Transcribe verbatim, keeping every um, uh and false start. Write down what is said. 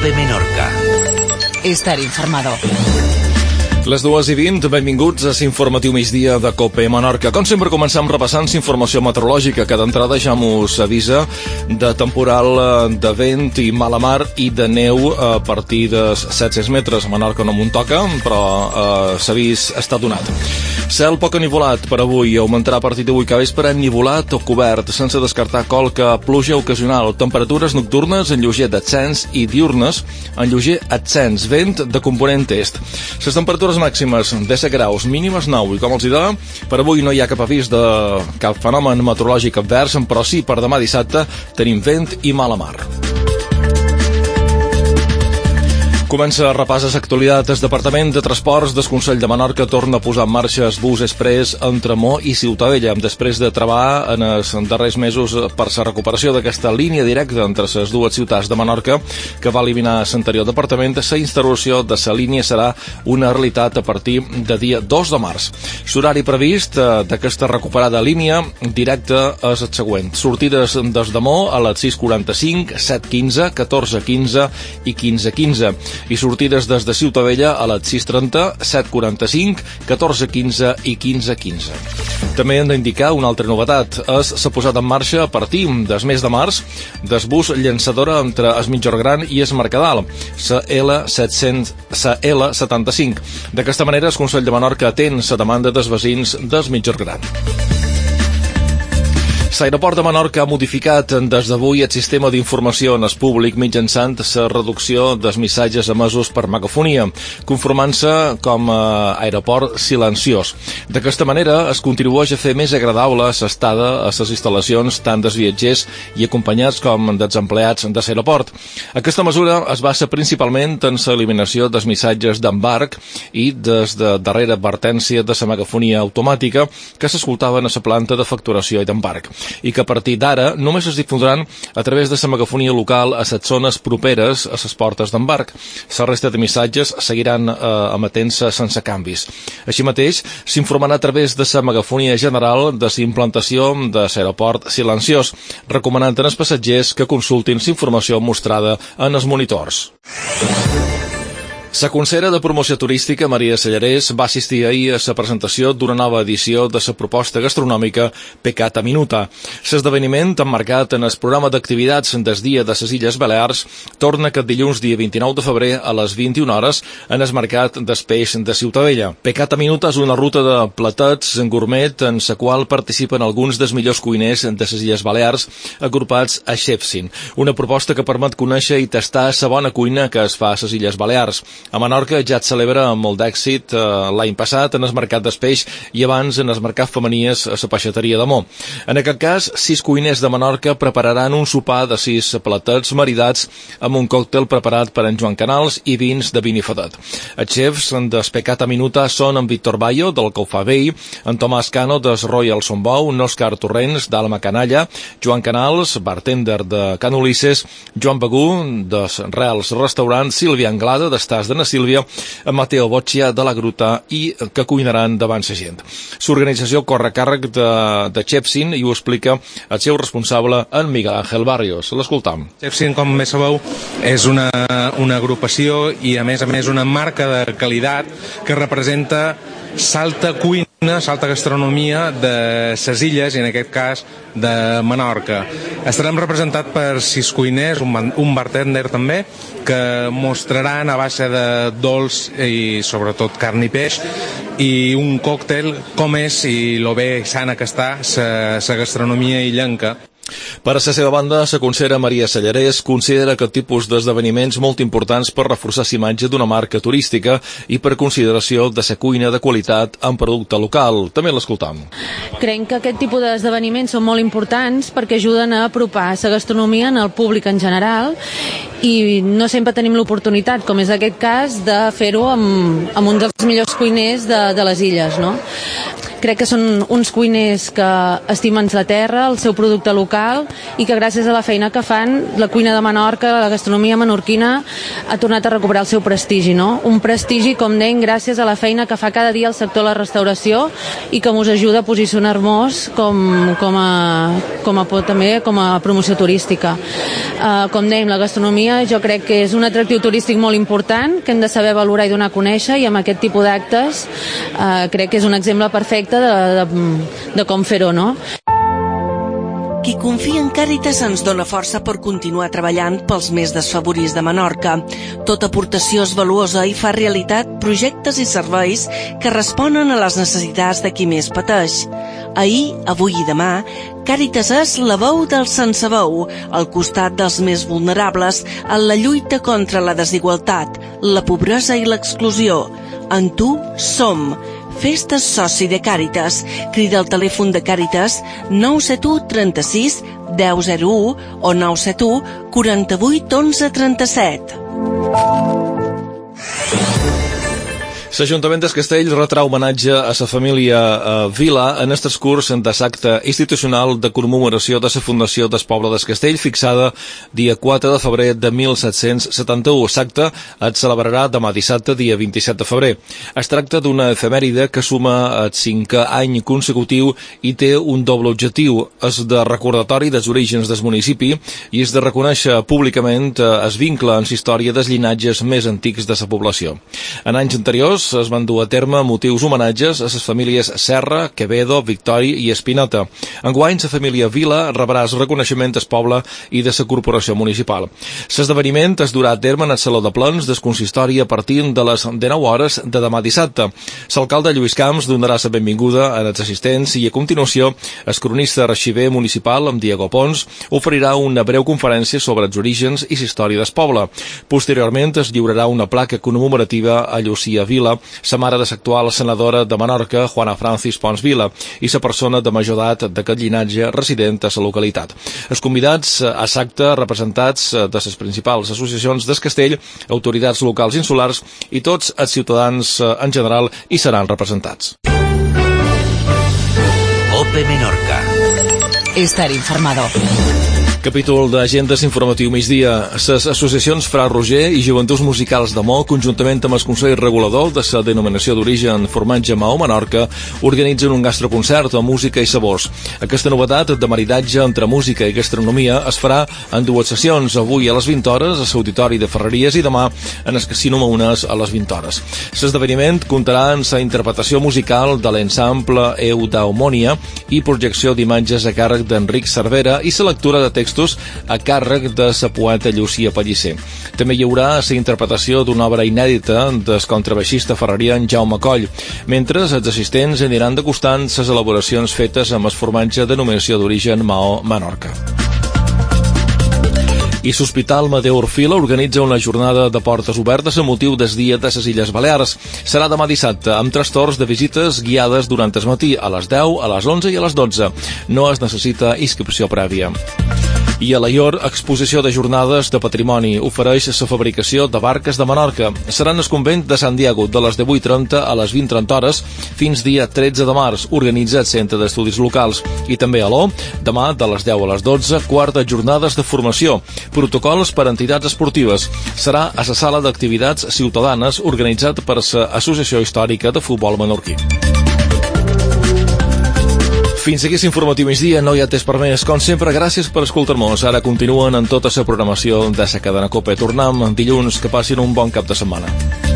COPE Menorca. Estar informado. Les dues i vint, benvinguts a l'informatiu migdia de COPE Menorca. Com sempre, començam repassant informació meteorològica, que d'entrada ja mos avisa de temporal de vent i mala mar i de neu a partir de set-cents metres. A Menorca no m'ho toca, però eh, s'avís està donat. Cel poc enivolat per avui, augmentarà a partir d'avui cap vespre enivolat o cobert, sense descartar qualque pluja ocasional. Temperatures nocturnes en lleuger descens i diurnes en lleuger ascens, vent de component est. Les temperatures màximes disset graus, mínimes nou, i com els deia, per avui no hi ha cap avís de cap fenomen meteorològic advers, però sí per demà dissabte tenim vent i mala mar. Comença a repàs les actualitats. Departament de Transports del Consell de Menorca torna a posar en marxa el bus express entre Mo i Ciutadella, després de treballar en els darrers mesos per la recuperació d'aquesta línia directa entre les dues ciutats de Menorca, que va eliminar l'anterior departament. La instal·lació de la línia serà una realitat a partir de dia dos de març. L'horari previst d'aquesta recuperada línia directa és el següent. Sortides des de Mo a les sis quaranta-cinc, set quinze, catorze quinze i quinze quinze. I sortides des de Ciutadella a les sis trenta, set quaranta-cinc, catorze quinze i quinze quinze. També hem d'indicar una altra novetat, és la posada en marxa a partir del mes de març del bus llançadora entre el Mitjorgran i el Mercadal, la L set-cents, la L setanta-cinc. D'aquesta manera, el Consell de Menorca atén la demanda dels veïns del Mitjorgran. L'aeroport de Menorca ha modificat des d'avui el sistema d'informació en el públic mitjançant la reducció dels missatges emesos per megafonia, conformant-se com a aeroport silenciós. D'aquesta manera es contribueix a fer més agradable l'estada a les instal·lacions tant dels viatgers i acompanyats com dels empleats de l'aeroport. Aquesta mesura es basa principalment en l'eliminació dels missatges d'embarc i des de darrera advertència de la megafonia automàtica que s'escoltaven a la planta de facturació i d'embarc, i que a partir d'ara només es difondran a través de la megafonia local a les zones properes a les portes d'embarc. La resta de missatges seguiran eh, emetent-se sense canvis. Així mateix, s'informarà a través de la megafonia general de la implantació de l'aeroport silenciós, recomanant als passatgers que consultin la informació mostrada en els monitors. La consellera de Promoció Turística, Maria Sellarés, va assistir ahir a la presentació d'una nova edició de la proposta gastronòmica Peccata Minuta. L'esdeveniment, emmarcat en el programa d'activitats des dia de les Illes Balears, torna aquest dilluns dia vint-i-nou de febrer a les vint-i-una hores en el mercat del peix de Ciutadella. Peccata Minuta és una ruta de platets en gourmet en la qual participen alguns dels millors cuiners de les Illes Balears agrupats a Chefsin, una proposta que permet conèixer i tastar la bona cuina que es fa a les Illes Balears. A Menorca ja et celebra amb molt d'èxit eh, l'any passat en el mercat del peix i abans en el mercat femenies a la peixateria de Mo. En aquest cas, sis cuiners de Menorca prepararan un sopar de sis platets maridats amb un còctel preparat per en Joan Canals i vins de Vinifadet. Els xefs del Peccata Minuta són en Víctor Bayo, del Caufà Vell, en Tomàs Cano, del Royal Sombou, en Òscar Torrents, d'Alma Canalla, Joan Canals, bartender de Can Ulisses, Joan Begú, dels Reals Restaurants, Sílvia Anglada, d'Estàs de Sílvia, en Mateo Boccia de la Gruta, i que cuinaran davant la gent. L'organització corre a càrrec de, de Chefsin i ho explica el seu responsable, en Miguel Ángel Barrios. L'escoltam. Chefsin, com bé sabeu, és una, una agrupació i a més a més una marca de qualitat que representa l'alta cuina, l'alta gastronomia de les illes i en aquest cas de Menorca. Estarem representats per sis cuiners, un, un bartender també, que mostraran a base de dolç i sobretot carn i peix i un còctel com és i lo bé sana que està la gastronomia illenca. Per a la seva banda, la consellera Maria Sellarés considera aquest tipus d'esdeveniments molt importants per reforçar l'imatge d'una marca turística i per consideració de la cuina de qualitat en producte local. També l'escoltam. Creiem que aquest tipus d'esdeveniments són molt importants perquè ajuden a apropar la gastronomia al públic en general i no sempre tenim l'oportunitat, com és aquest cas, de fer-ho amb, amb un dels millors cuiners de, de les illes, no? crec que són uns cuiners que estimen la terra, el seu producte local, i que gràcies a la feina que fan, la cuina de Menorca, la gastronomia menorquina, ha tornat a recuperar el seu prestigi, no? Un prestigi, com dèiem, gràcies a la feina que fa cada dia el sector de la restauració i que ens ajuda a posicionar-nos com, com, a, com a també com a promoció turística. Uh, com dèiem, la gastronomia jo crec que és un atractiu turístic molt important que hem de saber valorar i donar a conèixer, i amb aquest tipus d'actes uh, crec que és un exemple perfecte de, de, de com fer-ho, no? Qui confia en Càritas ens dona força per continuar treballant pels més desfavorits de Menorca. Tota aportació és valuosa i fa realitat projectes i serveis que responen a les necessitats de qui més pateix. Ahir, avui i demà, Càritas és la veu dels sense veu, al costat dels més vulnerables, en la lluita contra la desigualtat, la pobresa i l'exclusió. En tu som. Fes-te soci de Càritas. Crida al telèfon de Càritas nou set u trenta-sis deu zero u o nou set u quaranta-vuit onze trenta-set. L'Ajuntament del Castell retrà homenatge a la família eh, Vila en el transcurs de l'acte institucional de commemoració de la fundació del poble del Castell, fixada dia quatre de febrer de mil set-cents setanta-u. L'acte es celebrarà demà dissabte, dia vint-i-set de febrer. Es tracta d'una efemèride que suma el cinquè any consecutiu i té un doble objectiu. És de recordatori dels orígens del municipi i és de reconèixer públicament el vincle en la història dels llinatges més antics de la població. En anys anteriors es van dur a terme motius homenatges a les famílies Serra, Quevedo, Victori i Espineta. Enguany, la família Vila rebrà el reconeixement del poble i de la corporació municipal. L'esdeveniment es durà a terme en el Saló de Plens del consistori a partir de les dinou hores de demà dissabte. L'alcalde Lluís Camps donarà la benvinguda als assistents i, a continuació, el cronista arxiver municipal, Diego Pons, oferirà una breu conferència sobre els orígens i la història del poble. Posteriorment, es lliurarà una placa commemorativa a Llucia Vila, la mare de l'actual senadora de Menorca, Juana Francis Pons Vila, i la persona de major edat d'aquest llinatge resident a la localitat. Els convidats a l'acte, representats de les principals associacions del Castell, autoritats locals insulars i tots els ciutadans en general hi seran representats. Ope Menorca. Estar informado. Capítol d'Agendes Informatiu Migdia. Les associacions Fra Roger i Joventuts Musicals de Mo, conjuntament amb el Consell Regulador de la denominació d'origen Formatge Maó Menorca, organitzen un gastroconcert amb música i sabors. Aquesta novetat de maridatge entre música i gastronomia es farà en dues sessions, avui a les vint hores a l'Auditori de Ferreries i demà en el Casino Maunes a les vint hores. L'esdeveniment comptarà amb la interpretació musical de l'ensemble Eudaimonia i projecció d'imatges a càrrec d'Enric Cervera i la lectura de textos a càrrec de la poeta Llucia Pellicer. També hi haurà la interpretació d'una obra inèdita del contrabaixista ferrerian Jaume Coll, mentre els assistents aniran degustant les elaboracions fetes amb el formatge de denominació d'origen Maó Menorca. I l'Hospital Mateu Orfila organitza una jornada de portes obertes amb motiu del Dia de les Illes Balears. Serà demà dissabte, amb tres torns de visites guiades durant el matí, a les deu, a les onze i a les dotze. No es necessita inscripció prèvia. I a Alaior, exposició de jornades de patrimoni, ofereix la fabricació de barques de Menorca. Seran el convent de Sant Diego de les divuit trenta a les vint trenta hores fins dia tretze de març, organitzat Centre d'Estudis Locals. I també a l'O, demà de les deu a les dotze, quarta jornades de formació, protocols per a entitats esportives. Serà a la sala d'activitats ciutadanes organitzat per l'Associació Històrica de Futbol Menorquí. Fins aquí l'informatiu migdia, no hi ha temps per més. Com sempre, gràcies per escoltar-nos. Ara continuen en tota la programació de la cadena COPE. Tornem dilluns, que passin un bon cap de setmana.